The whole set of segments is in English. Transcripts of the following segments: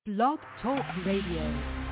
Blog Talk Radio.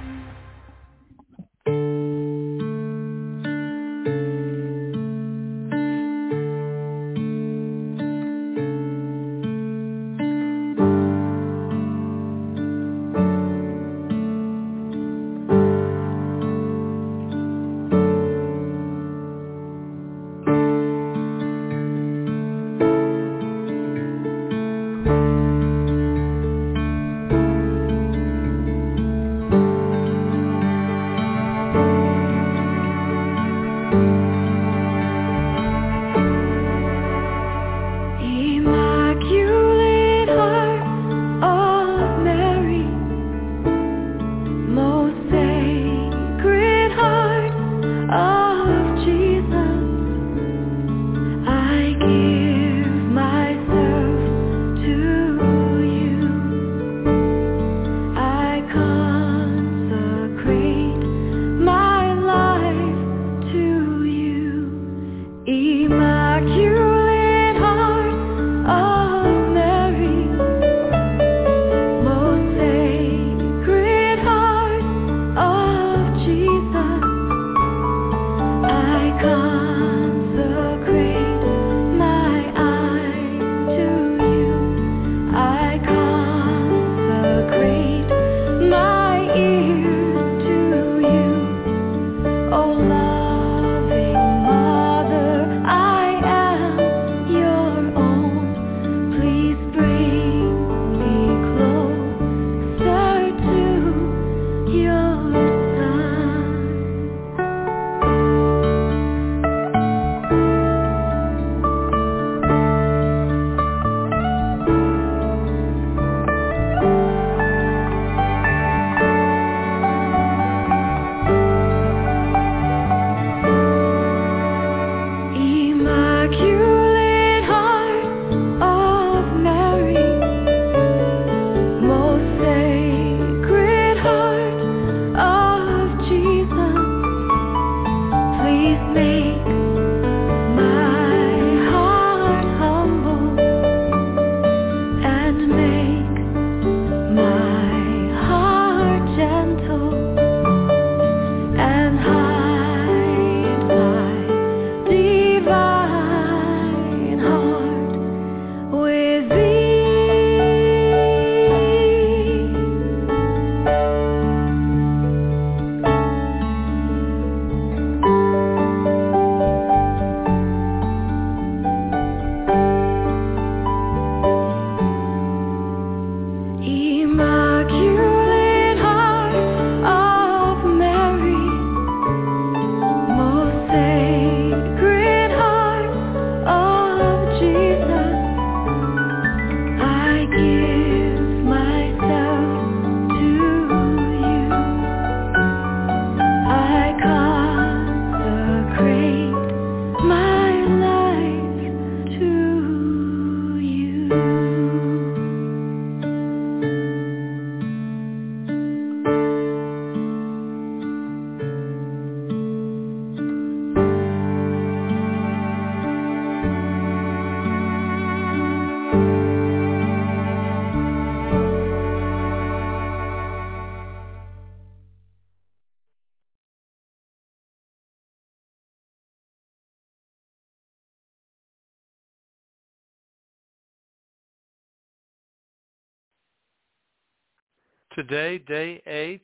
Today, day 8,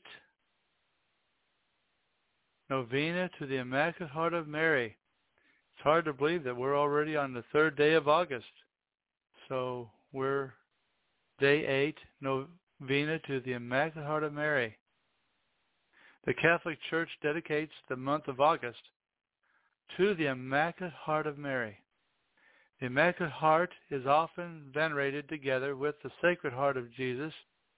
Novena to the Immaculate Heart of Mary. It's hard to believe that we're already on the 3rd day of August. So we're day 8, Novena to the Immaculate Heart of Mary. The Catholic Church dedicates the month of August to the Immaculate Heart of Mary. The Immaculate Heart is often venerated together with the Sacred Heart of Jesus,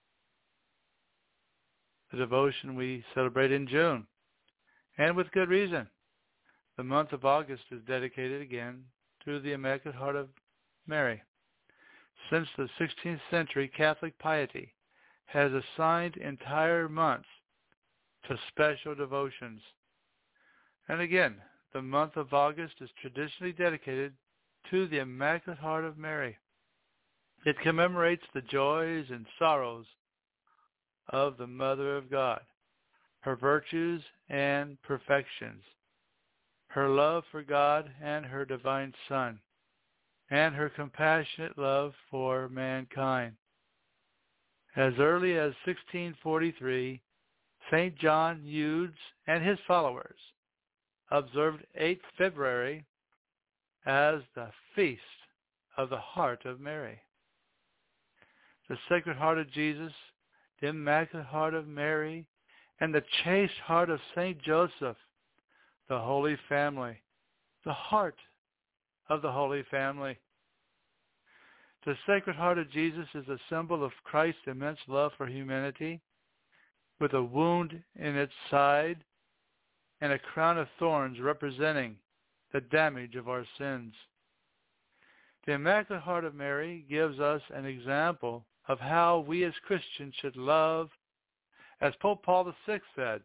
the devotion we celebrate in June, and with good reason. The month of August is dedicated again to the Immaculate Heart of Mary. Since the 16th century, Catholic piety has assigned entire months to special devotions. And again, the month of August is traditionally dedicated to the Immaculate Heart of Mary. It commemorates the joys and sorrows of the Mother of God, her virtues and perfections, her love for God and her divine Son, and her compassionate love for mankind. As early as 1643, St. John Eudes and his followers observed 8th February as the Feast of the Heart of Mary. The Sacred Heart of Jesus, the Immaculate Heart of Mary, and the chaste heart of St. Joseph, the Holy Family, the heart of the Holy Family. The Sacred Heart of Jesus is a symbol of Christ's immense love for humanity, with a wound in its side and a crown of thorns representing the damage of our sins. The Immaculate Heart of Mary gives us an example of how we as Christians should love. As Pope Paul VI said,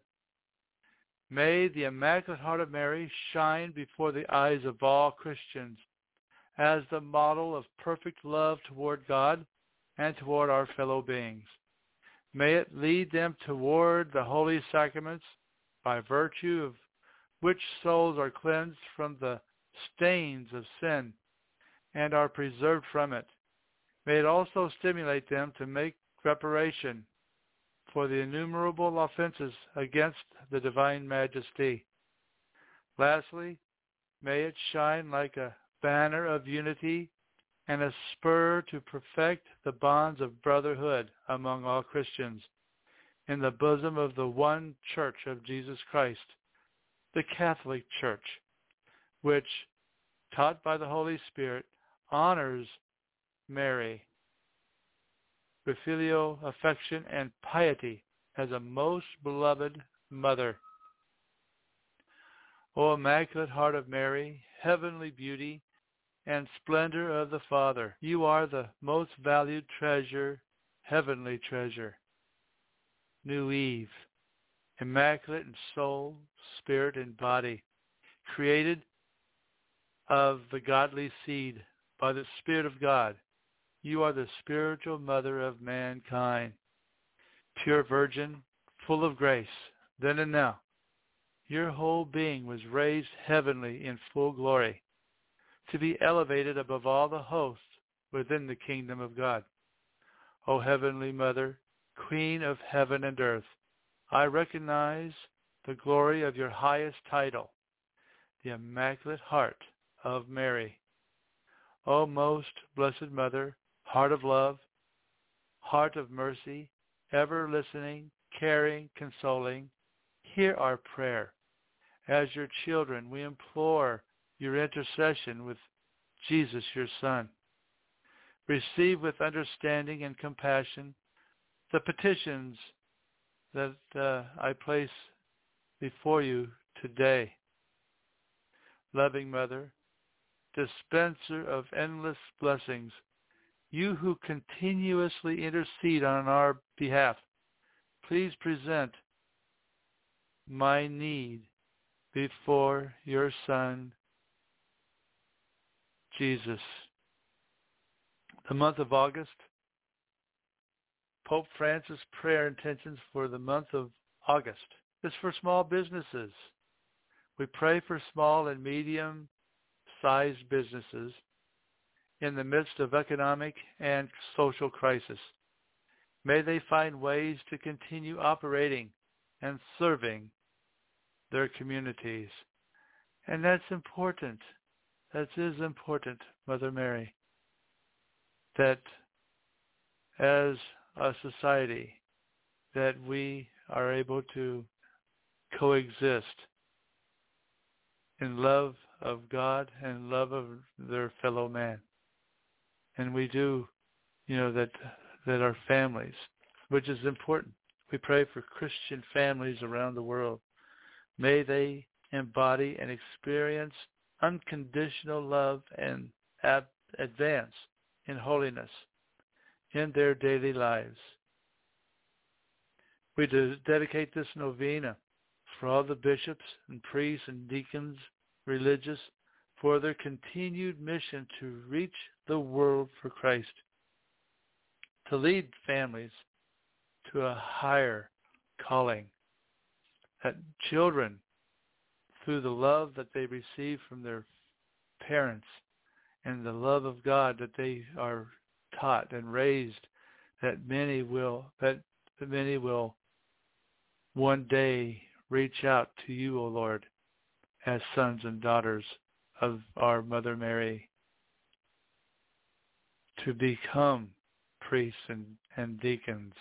"May the Immaculate Heart of Mary shine before the eyes of all Christians as the model of perfect love toward God and toward our fellow beings. May it lead them toward the holy sacraments, by virtue of which souls are cleansed from the stains of sin and are preserved from it. May it also stimulate them to make reparation for the innumerable offenses against the divine majesty. Lastly, may it shine like a banner of unity and a spur to perfect the bonds of brotherhood among all Christians in the bosom of the one Church of Jesus Christ, the Catholic Church, which, taught by the Holy Spirit, honors Mary with filial affection and piety as a most beloved mother. O Immaculate Heart of Mary, heavenly beauty and splendor of the Father, you are the most valued treasure, heavenly treasure. New Eve, immaculate in soul, spirit, and body, created of the godly seed by the Spirit of God. You are the spiritual mother of mankind, pure virgin, full of grace, then and now. Your whole being was raised heavenly in full glory, to be elevated above all the hosts within the kingdom of God. O Heavenly Mother, Queen of heaven and earth, I recognize the glory of your highest title, the Immaculate Heart of Mary. O most blessed Mother, Heart of love, Heart of mercy, ever listening, caring, consoling, hear our prayer. As your children, we implore your intercession with Jesus, your Son. Receive with understanding and compassion the petitions that I place before you today. Loving Mother, dispenser of endless blessings, you who continuously intercede on our behalf, please present my need before your Son, Jesus. The month of August, Pope Francis' prayer intentions for the month of August is for small businesses. We pray for small and medium-sized businesses in the midst of economic and social crisis. May they find ways to continue operating and serving their communities. And that's important. That is important, Mother Mary, that as a society, that we are able to coexist in love of God and love of their fellow man. And we do, that our families, which is important. We pray for Christian families around the world. May they embody and experience unconditional love and advance in holiness in their daily lives. We dedicate this novena for all the bishops and priests and deacons, religious, for their continued mission to reach the world for Christ, to lead families to a higher calling. That children, through the love that they receive from their parents and the love of God that they are taught and raised, that many will one day reach out to you, O Lord, as sons and daughters of our Mother Mary, to become priests and deacons,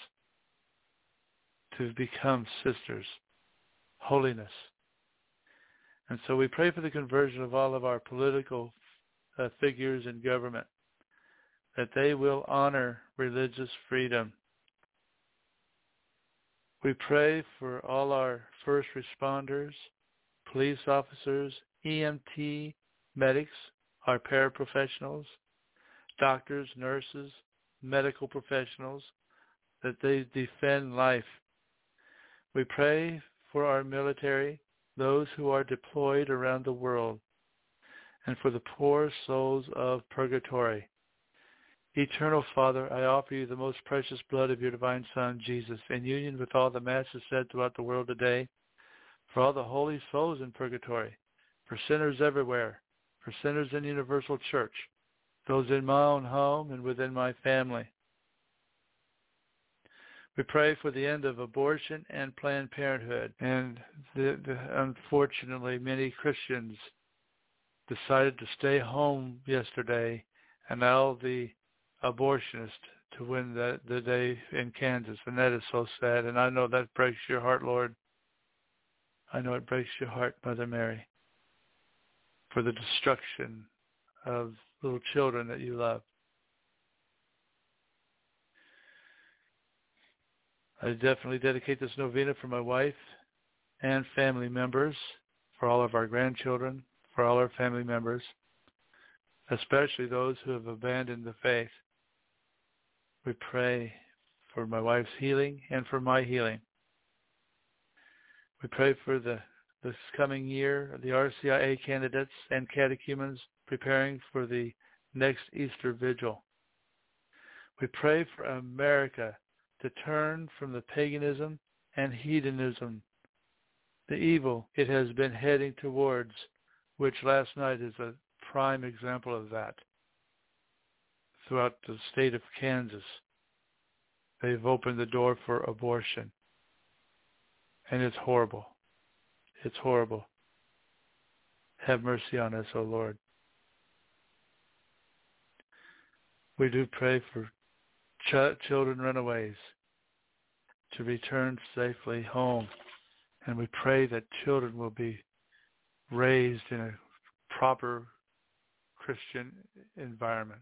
to become sisters, holiness. And so we pray for the conversion of all of our political figures in government, that they will honor religious freedom. We pray for all our first responders, police officers, EMT, medics, our paraprofessionals, doctors, nurses, medical professionals, that they defend life. We pray for our military, those who are deployed around the world, and for the poor souls of purgatory. Eternal Father, I offer you the most precious blood of your divine Son, Jesus, in union with all the Masses said throughout the world today, for all the holy souls in purgatory, for sinners everywhere, for sinners in universal church, those in my own home and within my family. We pray for the end of abortion and Planned Parenthood. And unfortunately, many Christians decided to stay home yesterday and allow the abortionist to win the day in Kansas. And that is so sad. And I know that breaks your heart, Lord. I know it breaks your heart, Mother Mary, for the destruction of little children that you love. I definitely dedicate this novena for my wife and family members, for all of our grandchildren, for all our family members, especially those who have abandoned the faith. We pray for my wife's healing and for my healing. We pray for this coming year, the RCIA candidates and catechumens preparing for the next Easter Vigil. We pray for America to turn from the paganism and hedonism, the evil it has been heading towards, which last night is a prime example of that. Throughout the state of Kansas, they've opened the door for abortion. And it's horrible. It's horrible. Have mercy on us, O Lord. We do pray for children runaways to return safely home. And we pray that children will be raised in a proper Christian environment.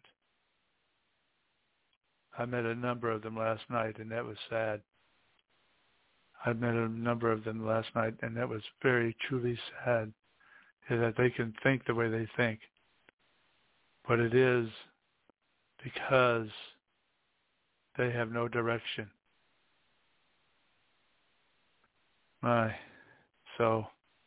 I met a number of them last night, and that was sad. I met a number of them last night, and that was very, truly sad, that they can think the way they think. But it is because they have no direction. So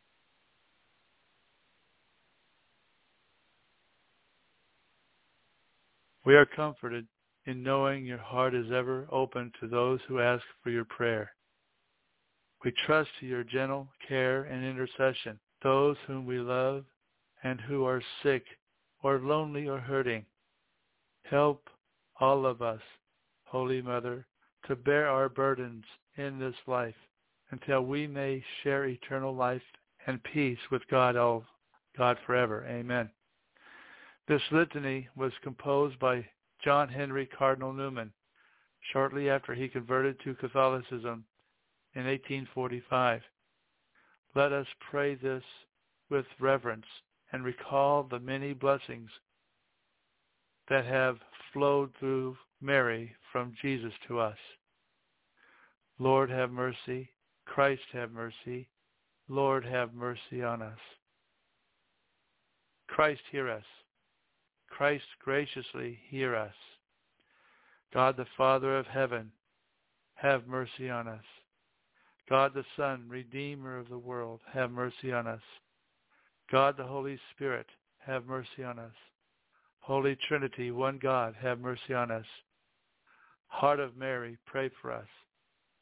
we are comforted in knowing your heart is ever open to those who ask for your prayer. We trust to your gentle care and intercession, those whom we love and who are sick or lonely or hurting. Help all of us, Holy Mother, to bear our burdens in this life until we may share eternal life and peace with God forever. Amen. This litany was composed by John Henry Cardinal Newman shortly after he converted to Catholicism in 1845. Let us pray this with reverence and recall the many blessings that have flowed through Mary from Jesus to us. Lord, have mercy. Christ, have mercy. Lord, have mercy on us. Christ, hear us. Christ, graciously hear us. God the Father of heaven, have mercy on us. God the Son, Redeemer of the world, have mercy on us. God the Holy Spirit, have mercy on us. Holy Trinity, one God, have mercy on us. Heart of Mary, pray for us.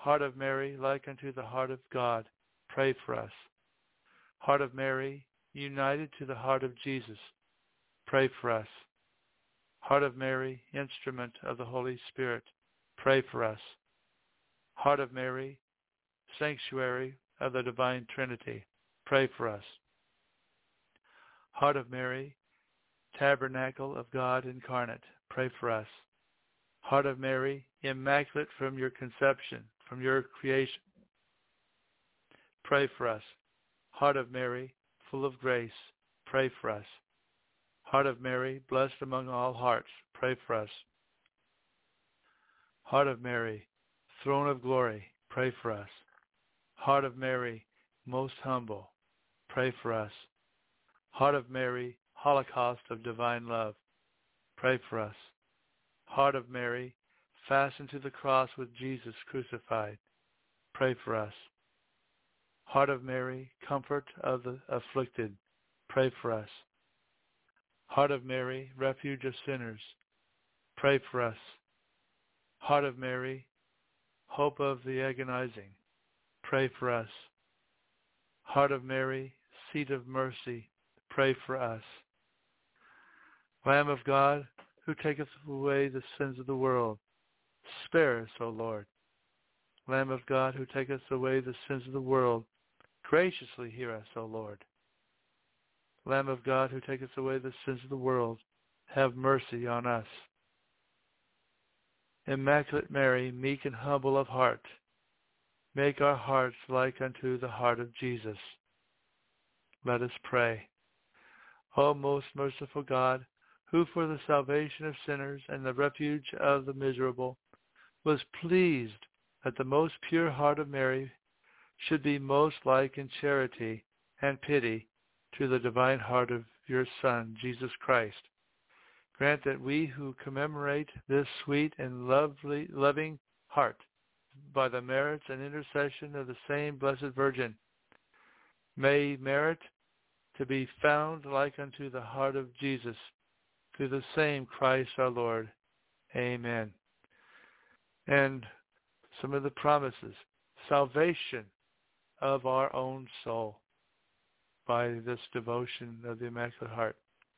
Heart of Mary, like unto the heart of God, pray for us. Heart of Mary, united to the heart of Jesus, pray for us. Heart of Mary, instrument of the Holy Spirit, pray for us. Heart of Mary, sanctuary of the Divine Trinity, pray for us. Heart of Mary, tabernacle of God incarnate, pray for us. Heart of Mary, immaculate from your conception, from your creation, pray for us. Heart of Mary, full of grace, pray for us. Heart of Mary, blessed among all hearts, pray for us. Heart of Mary, throne of glory, pray for us. Heart of Mary, most humble, pray for us. Heart of Mary, holocaust of divine love, pray for us. Heart of Mary, fastened to the cross with Jesus crucified, pray for us. Heart of Mary, comfort of the afflicted, pray for us. Heart of Mary, refuge of sinners, pray for us. Heart of Mary, hope of the agonizing, pray for us. Heart of Mary, seat of mercy, pray for us. Lamb of God, who taketh away the sins of the world, spare us, O Lord. Lamb of God, who taketh away the sins of the world, graciously hear us, O Lord. Lamb of God, who taketh away the sins of the world, have mercy on us. Immaculate Mary, meek and humble of heart, make our hearts like unto the heart of Jesus. Let us pray. O most merciful God, who for the salvation of sinners and the refuge of the miserable was pleased that the most pure heart of Mary should be most like in charity and pity to the divine heart of your Son, Jesus Christ, grant that we who commemorate this sweet and loving heart by the merits and intercession of the same Blessed Virgin may merit to be found like unto the heart of Jesus, through the same Christ our Lord. Amen. And some of the promises. Salvation of our own soul by this devotion of the Immaculate Heart.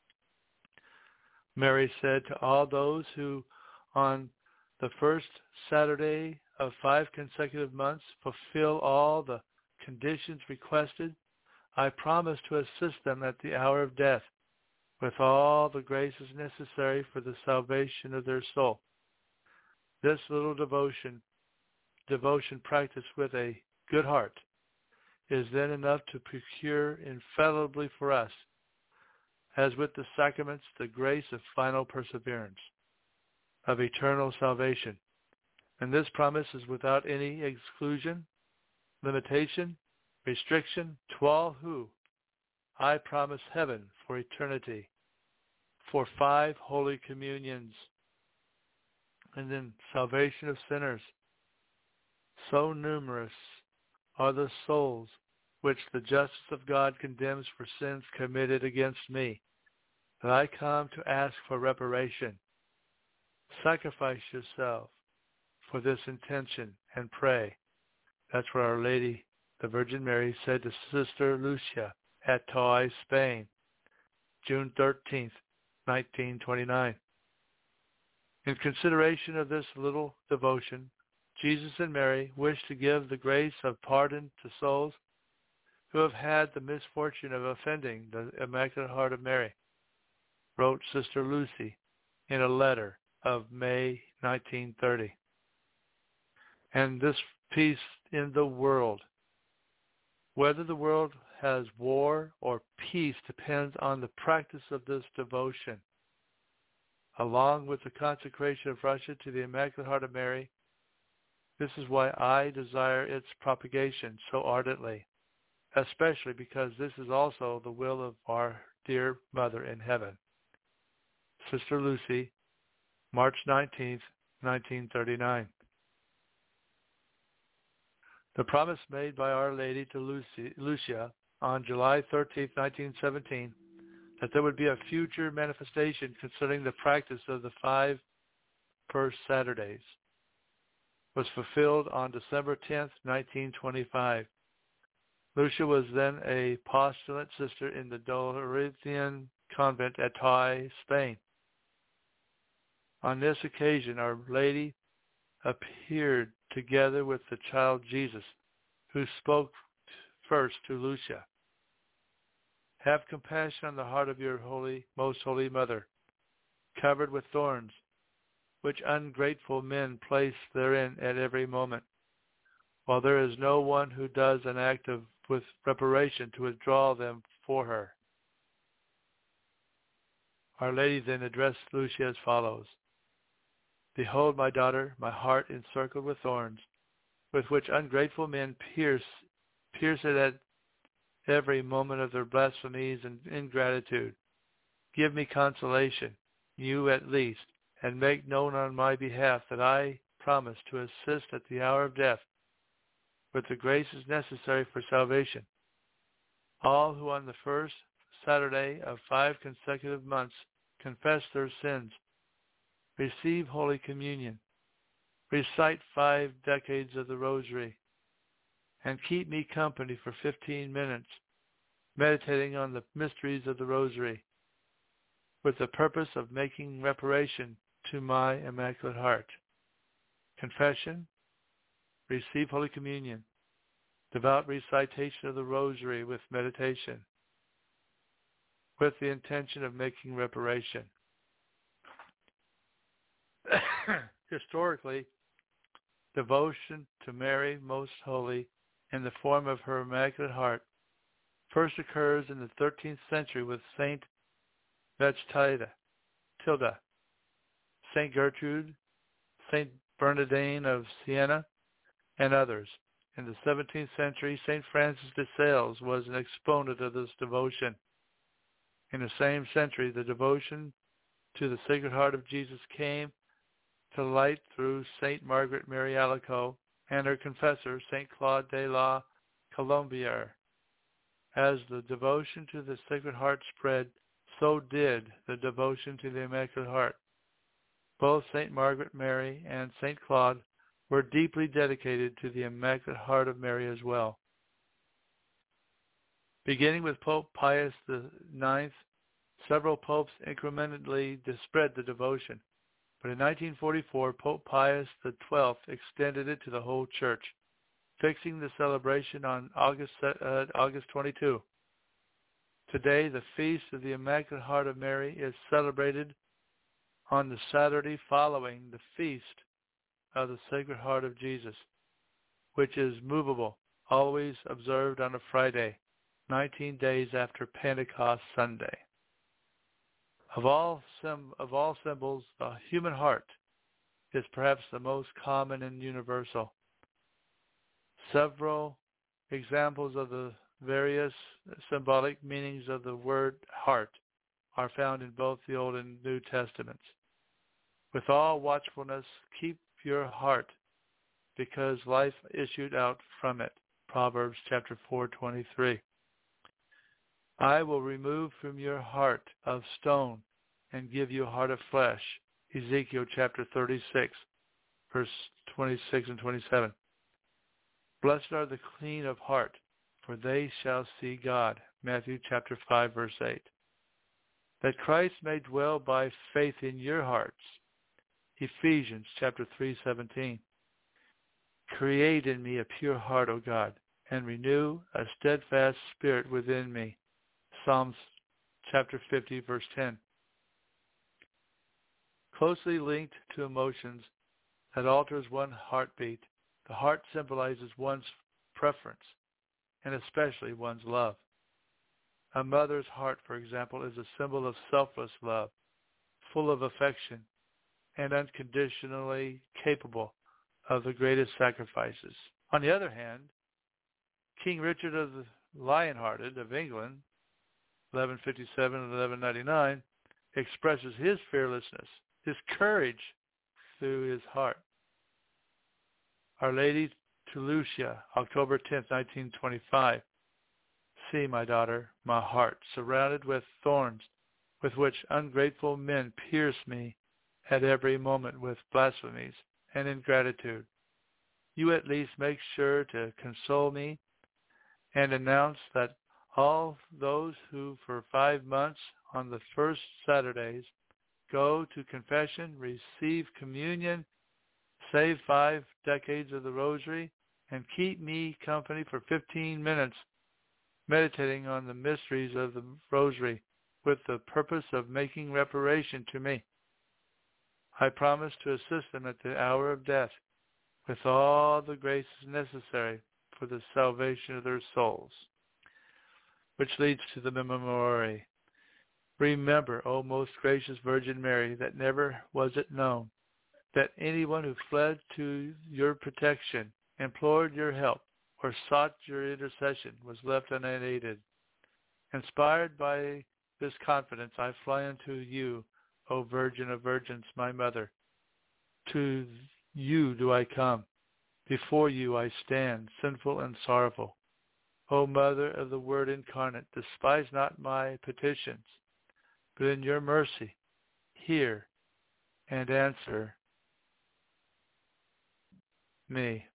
Mary said to all those who on the first Saturday of 5 consecutive months fulfill all the conditions requested, I promise to assist them at the hour of death with all the graces necessary for the salvation of their soul. This little devotion practiced with a good heart, is then enough to procure infallibly for us, as with the sacraments, the grace of final perseverance, of eternal salvation. And this promise is without any exclusion, limitation, restriction to all who, I promise heaven for eternity, for 5 holy communions, and then salvation of sinners. So numerous are the souls which the justice of God condemns for sins committed against me, that I come to ask for reparation. Sacrifice yourself for this intention and pray. That's what Our Lady, the Virgin Mary, said to Sister Lucia at Tauy, Spain, June 13th, 1929. In consideration of this little devotion, Jesus and Mary wish to give the grace of pardon to souls who have had the misfortune of offending the Immaculate Heart of Mary, wrote Sister Lucy in a letter of May 1930. And this peace in the world, whether the world has war or peace, depends on the practice of this devotion. Along with the consecration of Russia to the Immaculate Heart of Mary, this is why I desire its propagation so ardently, especially because this is also the will of our dear Mother in heaven. Sister Lucy, March 19th, 1939. The promise made by Our Lady to Lucia on July 13th, 1917, that there would be a future manifestation concerning the practice of the 5 first Saturdays. was fulfilled on December 10th, 1925. Lucia was then a postulant sister in the Dolorean convent at Tui, Spain. On this occasion, Our Lady appeared together with the child Jesus, who spoke first to Lucia. Have compassion on the heart of your most holy mother, covered with thorns, which ungrateful men place therein at every moment, while there is no one who does an act with reparation to withdraw them for her. Our Lady then addressed Lucia as follows. Behold, my daughter, my heart encircled with thorns, with which ungrateful men pierce it at every moment of their blasphemies and ingratitude. Give me consolation, you at least, and make known on my behalf that I promise to assist at the hour of death with the graces necessary for salvation all who on the first Saturday of 5 consecutive months confess their sins, receive Holy Communion, recite 5 decades of the Rosary, and keep me company for 15 minutes, meditating on the mysteries of the Rosary, with the purpose of making reparation to my Immaculate Heart. Confession, receive Holy Communion, devout recitation of the Rosary with meditation, with the intention of making reparation. Historically, devotion to Mary Most Holy in the form of her Immaculate Heart first occurs in the 13th century with Saint Tilda, Saint Gertrude, Saint Bernardine of Siena, and others. In the 17th century, Saint Francis de Sales was an exponent of this devotion. In the same century, the devotion to the Sacred Heart of Jesus came to light through Saint Margaret Mary Alacoque and her confessor, Saint Claude de la Colombière. As the devotion to the Sacred Heart spread, so did the devotion to the Immaculate Heart. Both Saint Margaret Mary and Saint Claude were deeply dedicated to the Immaculate Heart of Mary as well. Beginning with Pope Pius IX, several popes incrementally spread the devotion, but in 1944, Pope Pius XII extended it to the whole Church, fixing the celebration on August 22. Today, the Feast of the Immaculate Heart of Mary is celebrated on the Saturday following the Feast of the Sacred Heart of Jesus, which is movable, always observed on a Friday, 19 days after Pentecost Sunday. Of all symbols, the human heart is perhaps the most common and universal. Several examples of the various symbolic meanings of the word heart are found in both the Old and New Testaments. With all watchfulness, keep your heart, because life issued out from it. Proverbs chapter 4:23. I will remove from your heart of stone and give you a heart of flesh. Ezekiel chapter 36, verse 26 and 27. Blessed are the clean of heart, for they shall see God. Matthew chapter 5, verse 8. That Christ may dwell by faith in your hearts. Ephesians chapter 3:17. Create in me a pure heart, O God, and renew a steadfast spirit within me. Psalms chapter 50, verse 10. Closely linked to emotions that alters one's heartbeat, the heart symbolizes one's preference, and especially one's love. A mother's heart, for example, is a symbol of selfless love, full of affection, and unconditionally capable of the greatest sacrifices. On the other hand, King Richard of the Lionhearted of England, 1157 and 1199, expresses his fearlessness, his courage through his heart. Our Lady to Lucia, October 10th, 1925. See, my daughter, my heart, surrounded with thorns, with which ungrateful men pierce me at every moment with blasphemies and ingratitude. you at least make sure to console me and announce that all those who for 5 months on the first Saturdays go to confession, receive communion, say 5 decades of the rosary, and keep me company for 15 minutes meditating on the mysteries of the rosary with the purpose of making reparation to me. I promise to assist them at the hour of death with all the graces necessary for the salvation of their souls. Which leads to the Memorare. Remember, O most gracious Virgin Mary, that never was it known that anyone who fled to your protection, implored your help, or sought your intercession was left unaided. Inspired by this confidence, I fly unto you, O Virgin of Virgins, my Mother. To you do I come. Before you I stand, sinful and sorrowful. O Mother of the Word incarnate, despise not my petitions, but in your mercy hear and answer me.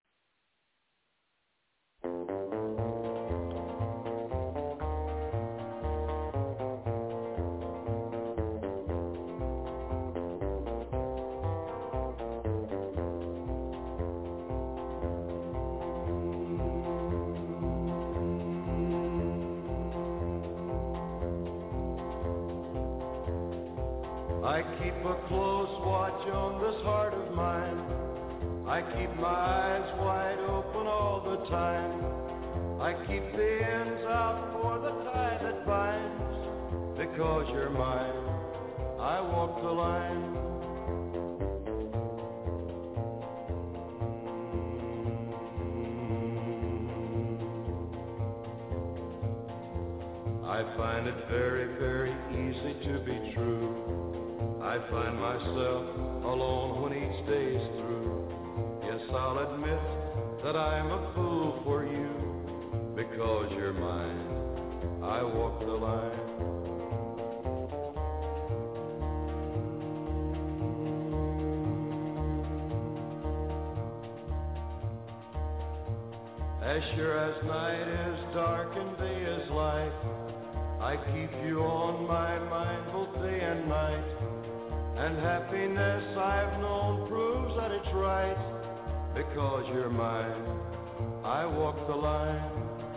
I keep a close watch on this heart of mine. I keep my eyes wide open all the time. I keep the ends out for the tie that binds. Because you're mine, I walk the line. I find it very, very easy to be true. I find myself alone when each day is through. Yes, I'll admit that I'm a fool for you. Because you're mine, I walk the line. As sure as night is dark and day is light, I keep you on my mind both day and night. And happiness I've known proves that it's right. Because you're mine, I walk the line.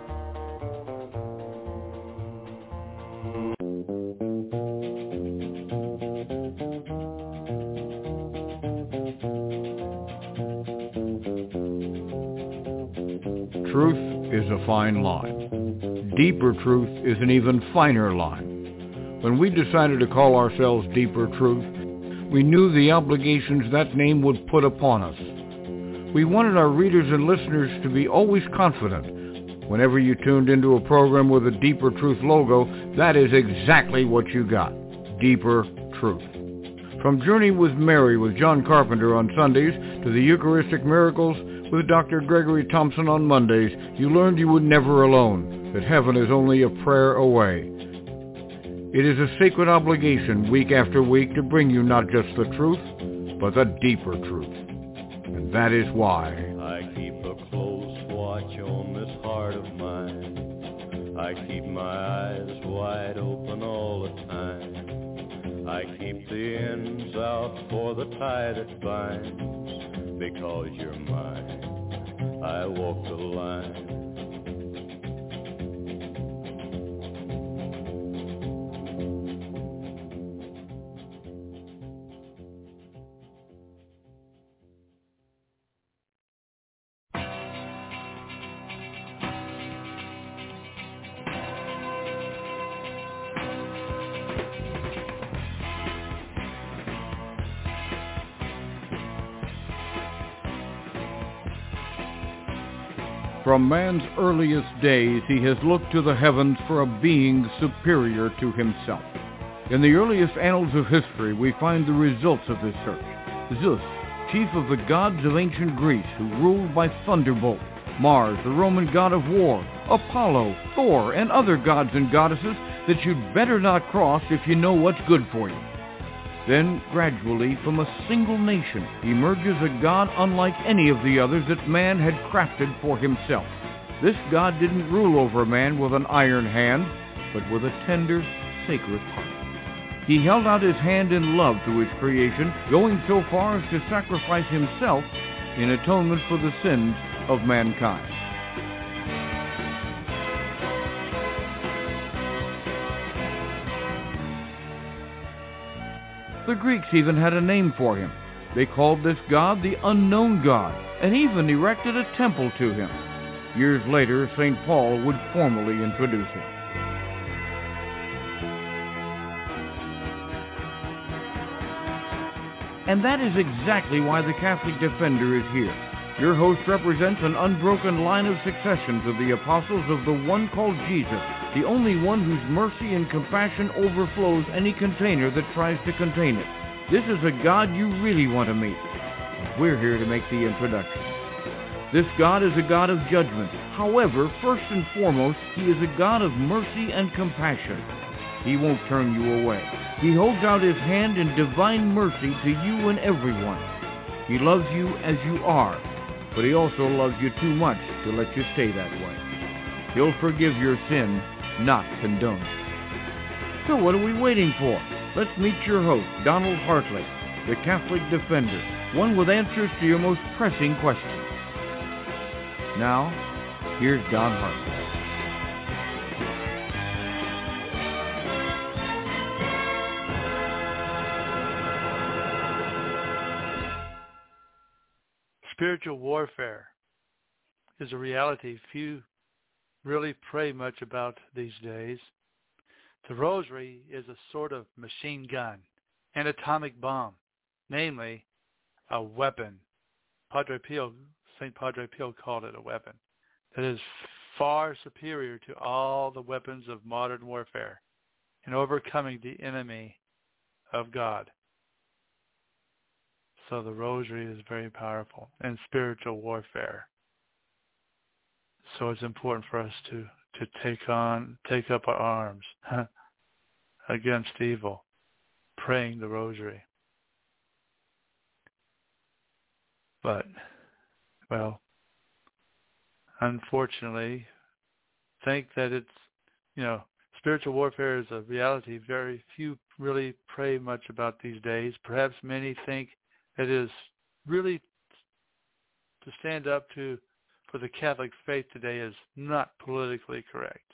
Truth is a fine line. Deeper truth is an even finer line. When we decided to call ourselves Deeper Truth, we knew the obligations that name would put upon us. We wanted our readers and listeners to be always confident. Whenever you tuned into a program with a Deeper Truth logo, that is exactly what you got. Deeper Truth. From Journey with Mary with John Carpenter on Sundays to the Eucharistic Miracles with Dr. Gregory Thompson on Mondays, you learned you were never alone, that heaven is only a prayer away. It is a sacred obligation week after week to bring you not just the truth, but the deeper truth. And that is why I keep a close watch on this heart of mine. I keep my eyes wide open all the time. I keep the ends out for the tie that binds. Because you're mine, I walk the line. From man's earliest days, he has looked to the heavens for a being superior to himself. In the earliest annals of history, we find the results of this search. Zeus, chief of the gods of ancient Greece, who ruled by thunderbolt. Mars, the Roman god of war. Apollo, Thor, and other gods and goddesses that you'd better not cross if you know what's good for you. Then, gradually, from a single nation, emerges a God unlike any of the others that man had crafted for himself. This God didn't rule over man with an iron hand, but with a tender, sacred heart. He held out his hand in love to his creation, going so far as to sacrifice himself in atonement for the sins of mankind. The Greeks even had a name for him. They called this God the unknown God, and even erected a temple to him. Years later, St. Paul would formally introduce him. And that is exactly why the Catholic Defender is here. Your host represents an unbroken line of succession to the apostles of the one called Jesus, the only one whose mercy and compassion overflows any container that tries to contain it. This is a God you really want to meet. We're here to make the introduction. This God is a God of judgment. However, first and foremost, he is a God of mercy and compassion. He won't turn you away. He holds out his hand in divine mercy to you and everyone. He loves you as you are, but he also loves you too much to let you stay that way. He'll forgive your sin, not condone it. So what are we waiting for? Let's meet your host, Donald Hartley, the Catholic Defender, one with answers to your most pressing questions. Now, here's Don Hartley. Spiritual warfare is a reality few really pray much about these days. The rosary is a sort of machine gun, an atomic bomb, namely a weapon. St. Padre Pio called it a weapon that is far superior to all the weapons of modern warfare in overcoming the enemy of God. So the rosary is very powerful in spiritual warfare. So it's important for us to take up our arms against evil, praying the rosary. But, well, unfortunately, think that it's, spiritual warfare is a reality very few really pray much about these days. Perhaps many think it is really to stand up for the Catholic faith today is not politically correct.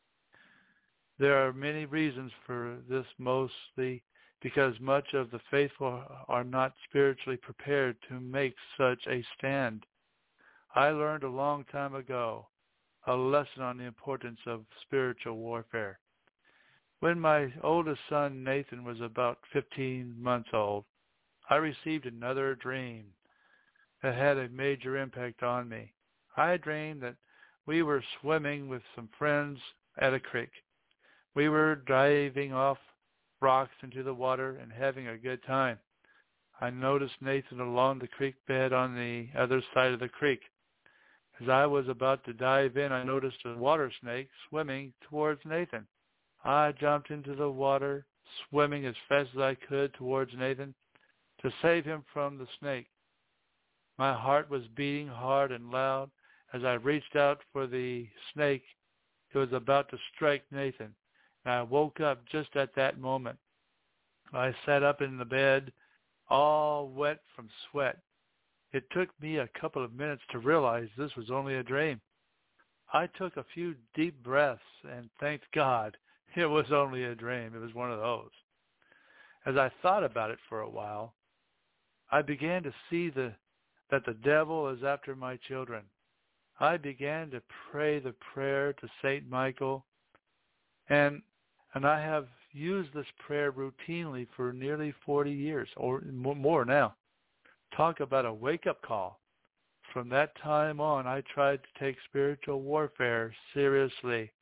There are many reasons for this, mostly because much of the faithful are not spiritually prepared to make such a stand. I learned a long time ago a lesson on the importance of spiritual warfare. When my oldest son, Nathan, was about 15 months old, I received another dream that had a major impact on me. I dreamed that we were swimming with some friends at a creek. We were diving off rocks into the water and having a good time. I noticed Nathan along the creek bed on the other side of the creek. As I was about to dive in, I noticed a water snake swimming towards Nathan. I jumped into the water, swimming as fast as I could towards Nathan to save him from the snake. My heart was beating hard and loud as I reached out for the snake. It was about to strike Nathan, and I woke up just at that moment. I sat up in the bed, all wet from sweat. It took me a couple of minutes to realize this was only a dream. I took a few deep breaths and thanked God it was only a dream. It was one of those. As I thought about it for a while, I began to see that the devil is after my children. I began to pray the prayer to St. Michael, and I have used this prayer routinely for nearly 40 years, or more now. Talk about a wake-up call. From that time on, I tried to take spiritual warfare seriously.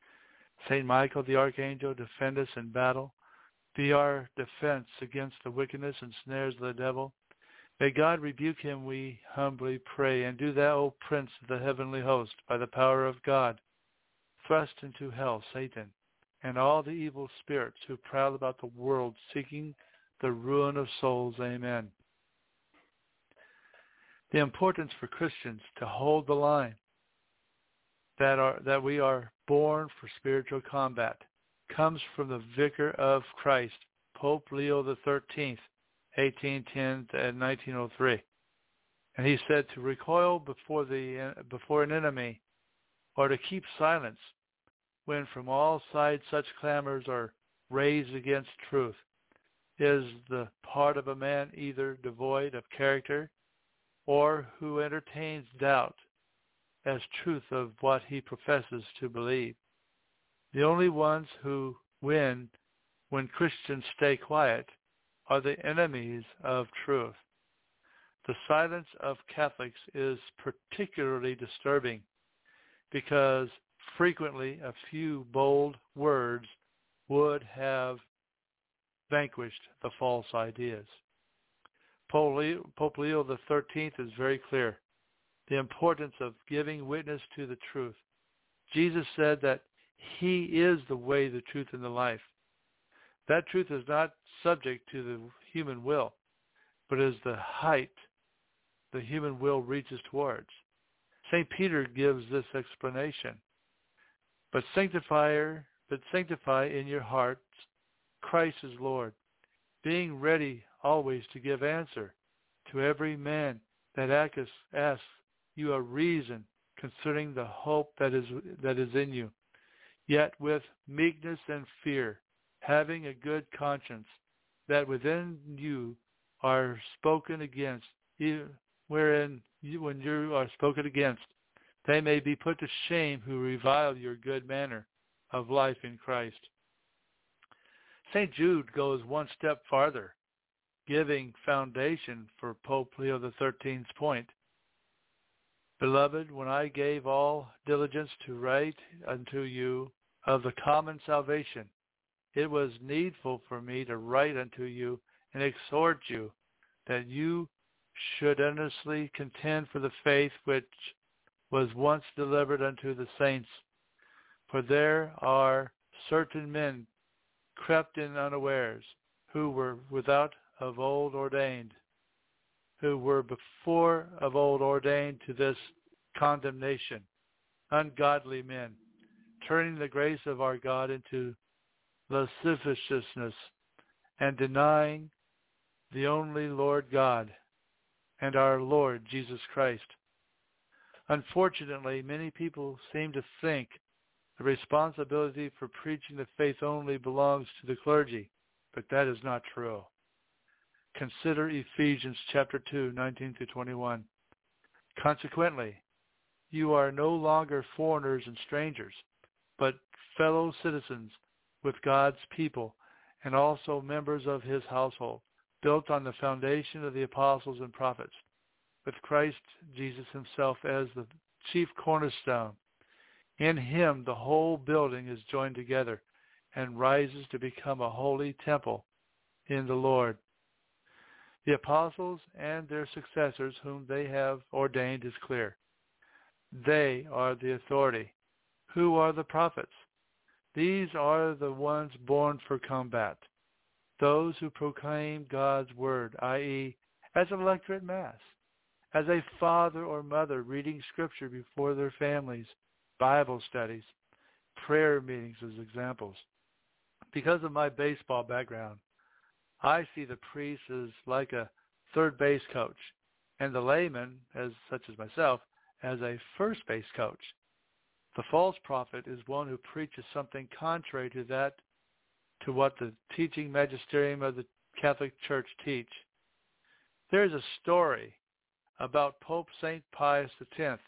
St. Michael the Archangel, defend us in battle. Be our defense against the wickedness and snares of the devil. May God rebuke him, we humbly pray, and do thou, O Prince of the heavenly host, by the power of God, thrust into hell Satan and all the evil spirits who prowl about the world seeking the ruin of souls. Amen. The importance for Christians to hold the line that we are born for spiritual combat comes from the Vicar of Christ, Pope Leo XIII, 1810 and 1903. And he said to recoil before an enemy, or to keep silence when from all sides such clamors are raised against truth, is the part of a man either devoid of character or who entertains doubt as truth of what he professes to believe. The only ones who win when Christians stay quiet are the enemies of truth. The silence of Catholics is particularly disturbing because frequently a few bold words would have vanquished the false ideas. Pope Leo XIII is very clear. The importance of giving witness to the truth. Jesus said that he is the way, the truth, and the life. That truth is not subject to the human will, but is the height the human will reaches towards. St. Peter gives this explanation. But sanctify in your hearts Christ is Lord, being ready always to give answer to every man that asks you a reason concerning the hope that is in you, yet with meekness and fear, having a good conscience, that within you are spoken against, when you are spoken against, they may be put to shame who revile your good manner of life in Christ. St. Jude goes one step farther, giving foundation for Pope Leo XIII's point. Beloved, when I gave all diligence to write unto you of the common salvation, it was needful for me to write unto you and exhort you that you should earnestly contend for the faith which was once delivered unto the saints. For there are certain men crept in unawares, who were without of old ordained, who were before of old ordained to this condemnation, ungodly men, turning the grace of our God into lasciviousness, and denying the only Lord God and our Lord Jesus Christ. Unfortunately, many people seem to think the responsibility for preaching the faith only belongs to the clergy, but that is not true. Consider Ephesians chapter 2, 19-21. Consequently, you are no longer foreigners and strangers, but fellow citizens with God's people and also members of his household, built on the foundation of the apostles and prophets, with Christ Jesus himself as the chief cornerstone. In him the whole building is joined together and rises to become a holy temple in the Lord. The apostles and their successors whom they have ordained is clear. They are the authority. Who are the prophets? These are the ones born for combat, those who proclaim God's word, i.e., as an electorate mass, as a father or mother reading scripture before their families, Bible studies, prayer meetings as examples. Because of my baseball background, I see the priest as like a third base coach, and the layman, such as myself, as a first base coach. The false prophet is one who preaches something contrary to what the teaching magisterium of the Catholic Church teach. There is a story about Pope St. Pius X,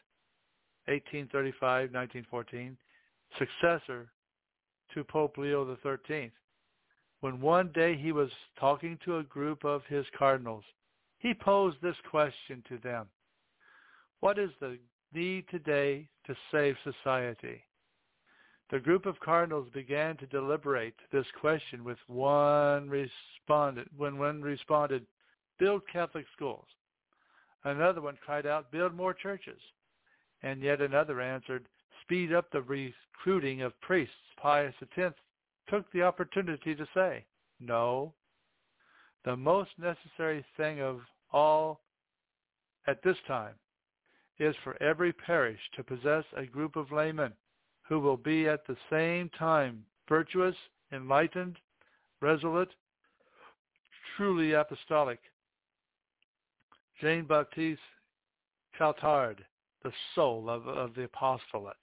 1835-1914, successor to Pope Leo XIII. When one day he was talking to a group of his cardinals, he posed this question to them: what is the need today to save society? The group of cardinals began to deliberate this question with one responded, build Catholic schools. Another one cried out, build more churches. And yet another answered, speed up the recruiting of priests. Pius X took the opportunity to say, no, The most necessary thing of all at this time is for every parish to possess a group of laymen who will be at the same time virtuous, enlightened, resolute, truly apostolic. Jean-Baptiste Caltard, the soul of the apostolate.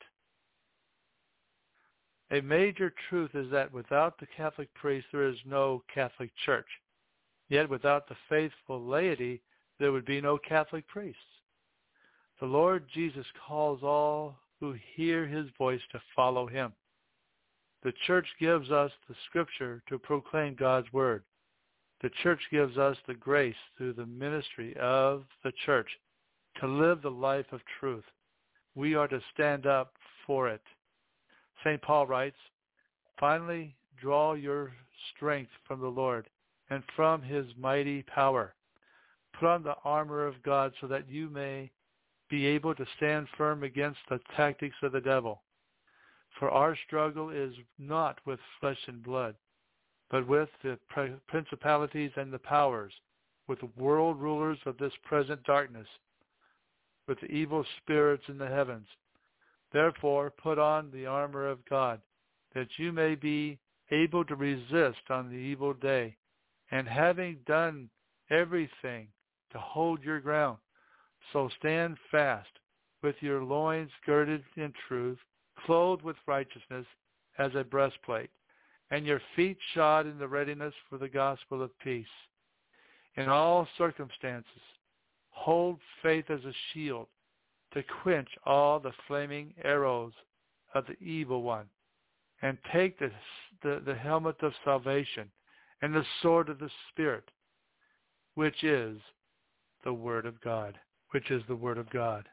A major truth is that without the Catholic priest there is no Catholic Church. Yet without the faithful laity there would be no Catholic priests. The Lord Jesus calls all who hear his voice to follow him. The Church gives us the Scripture to proclaim God's Word. The Church gives us the grace through the ministry of the Church to live the life of truth. We are to stand up for it. St. Paul writes, "Finally, draw your strength from the Lord and from his mighty power. Put on the armor of God so that you may be able to stand firm against the tactics of the devil. For our struggle is not with flesh and blood, but with the principalities and the powers, with the world rulers of this present darkness, with the evil spirits in the heavens. Therefore, put on the armor of God, that you may be able to resist on the evil day, and having done everything, to hold your ground. So stand fast, with your loins girded in truth, clothed with righteousness as a breastplate, and your feet shod in the readiness for the gospel of peace. In all circumstances, hold faith as a shield to quench all the flaming arrows of the evil one, and take the helmet of salvation and the sword of the Spirit, which is the Word of God." Which is the Word of God.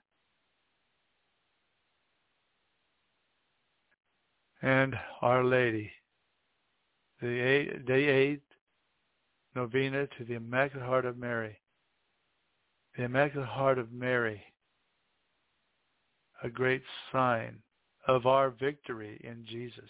And Our Lady, the Day 8 Novena to the Immaculate Heart of Mary. The Immaculate Heart of Mary, a great sign of our victory in Jesus.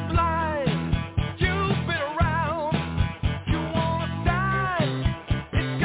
You've been around, you wanna die, it's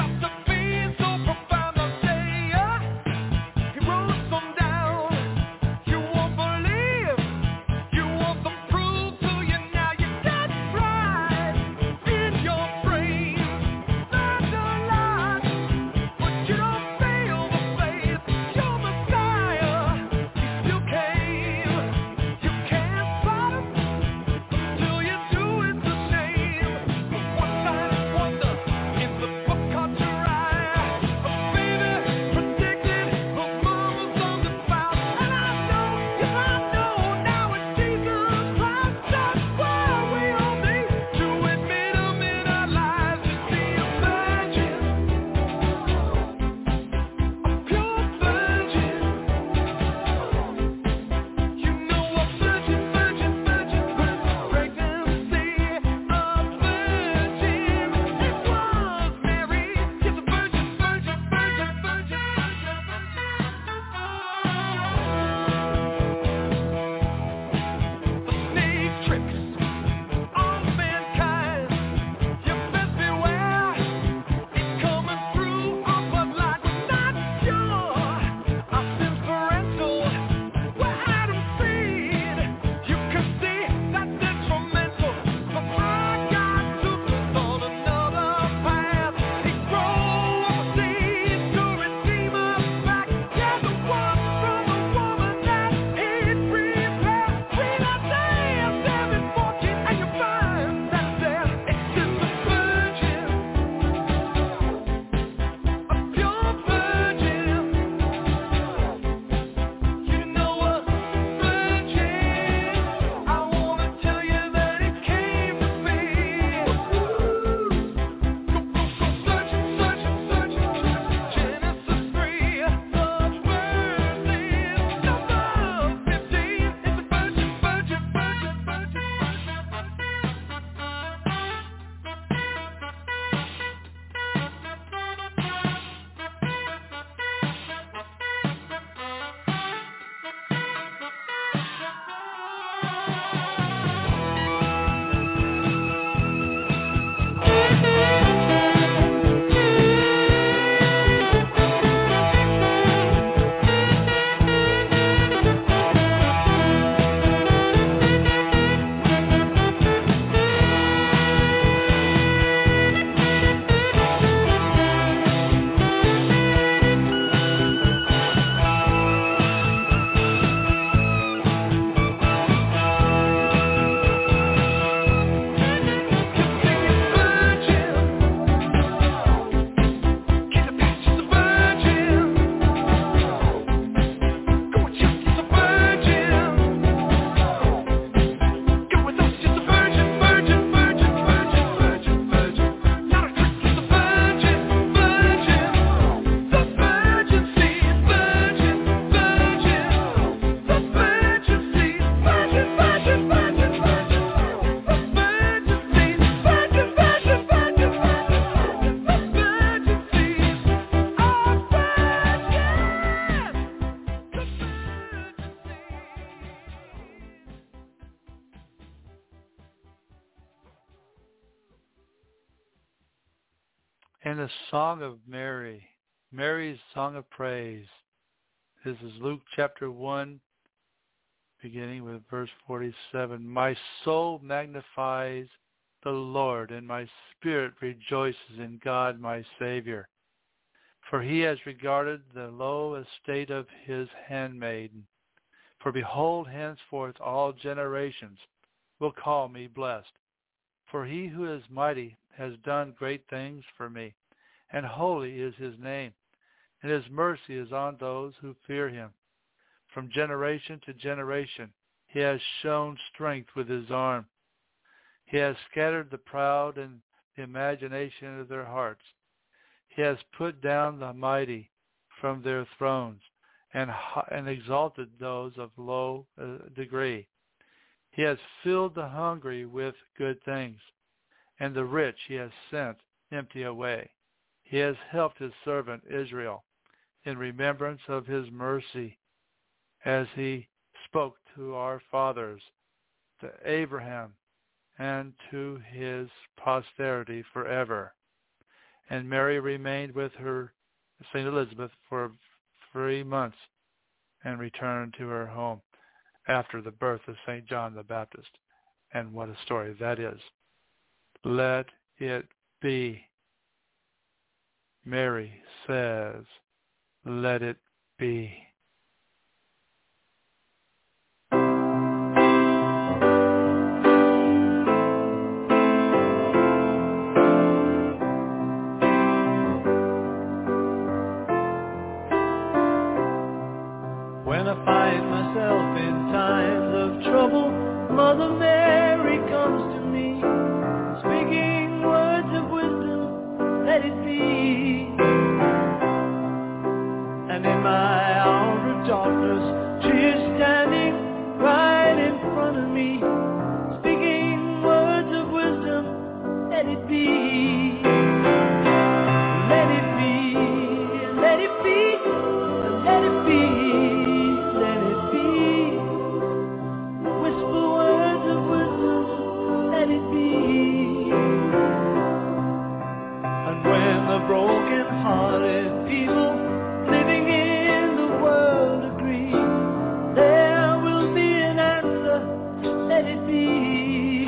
And the song of Mary, Mary's song of praise. This is Luke chapter 1, beginning with verse 47. My soul magnifies the Lord, and my spirit rejoices in God my Savior. For he has regarded the low estate of his handmaiden. For behold, henceforth all generations will call me blessed. For he who is mighty has done great things for me, and holy is his name, and his mercy is on those who fear him. From generation to generation he has shown strength with his arm. He has scattered the proud in the imagination of their hearts. He has put down the mighty from their thrones and exalted those of low degree. He has filled the hungry with good things, and the rich he has sent empty away. He has helped his servant Israel in remembrance of his mercy, as he spoke to our fathers, to Abraham, and to his posterity forever. And Mary remained with her St. Elizabeth for 3 months and returned to her home after the birth of St. John the Baptist. And what a story that is. Let it be. Mary says, let it be. When I find myself in times of trouble, Mother Mary comes to me, speaking words of wisdom, let it be. And in my hour of darkness, she is standing right in front of me, speaking words of wisdom, let it be. Let it be, let it be, let it be. Broken-hearted people living in the world agree there will be an answer, let it be.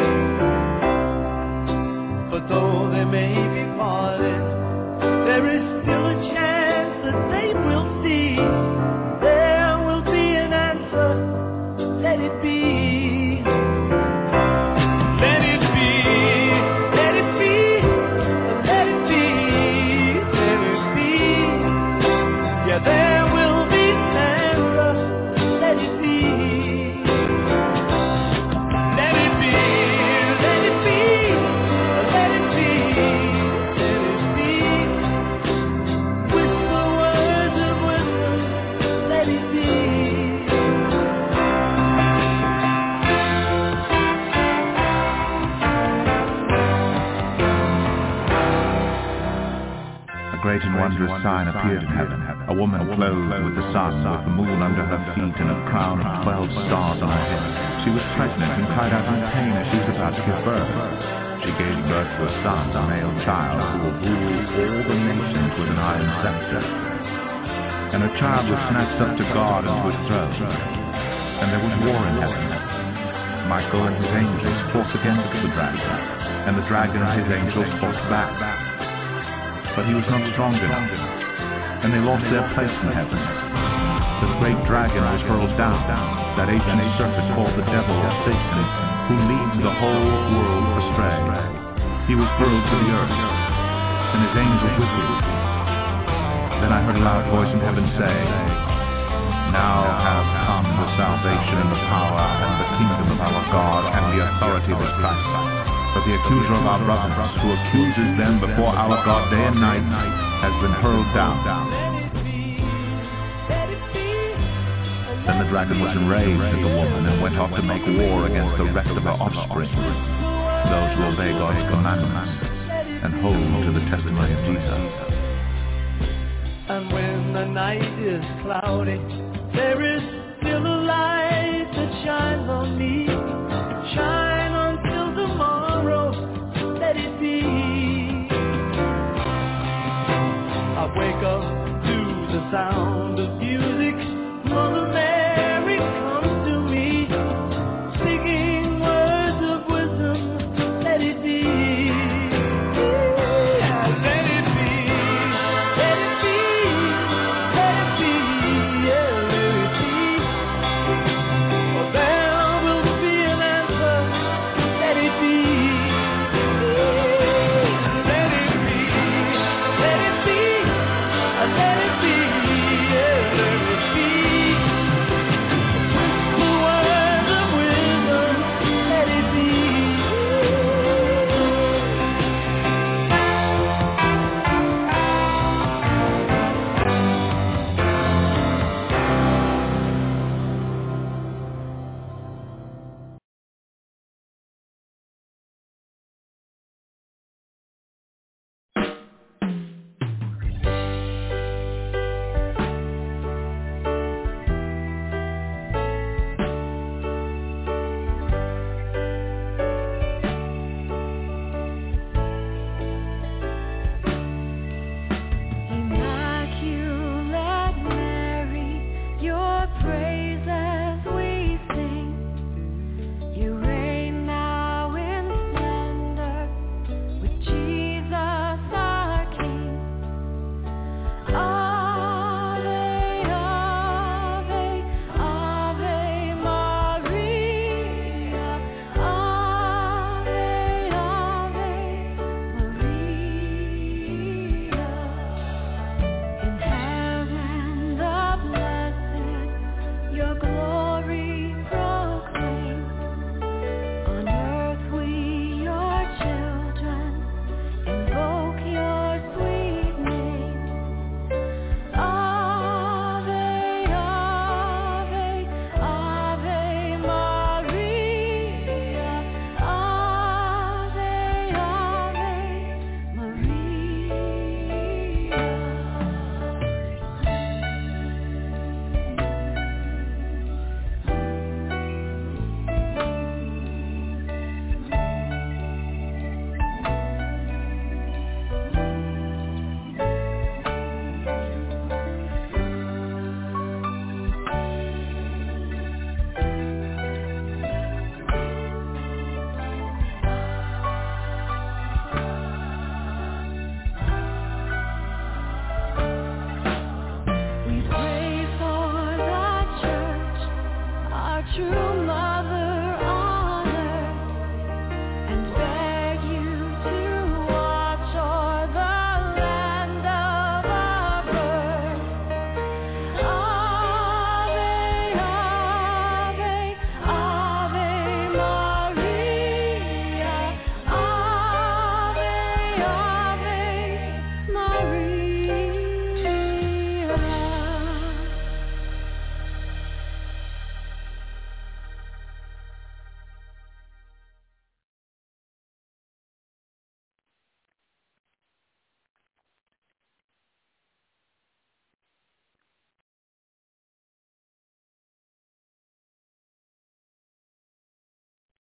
But though they may be parted, there is still a chance that they will see there will be an answer, let it be. Let it be, let it be, let it be. There will be an answer, let it be. Let it be, let it be, let it be, let it be. Whisper words of wisdom, let it be. A great and wondrous sign appeared in heaven. A woman clothed with the sun, with the moon under her feet, and a crown of 12 stars on her head. She was pregnant and cried out in pain as she was about to give birth. She gave birth to a son, a male child, who will rule all the nations with an iron scepter. And her child was snatched up to God and to his throne. And there was war in heaven. Michael and his angels fought against the dragon, and the dragon and his angels fought back. But he was not strong enough, and they lost their place in heaven. The great dragon was hurled down, that ancient serpent called the devil or Satan, who leads the whole world astray. He was hurled to the earth, and his angels with him. Then I heard a loud voice in heaven say, Now have come the salvation and the power and the kingdom of our God and the authority of his Christ. For the accuser of our brothers, who accuses them before our God day and night, has been hurled down. Then the dragon was enraged at the woman and went off to make war against the rest of her offspring, those who obey God's commandments and hold to the testimony of Jesus. And when the night is cloudy, there is still a light that shines on me. Shine until tomorrow, let it be. true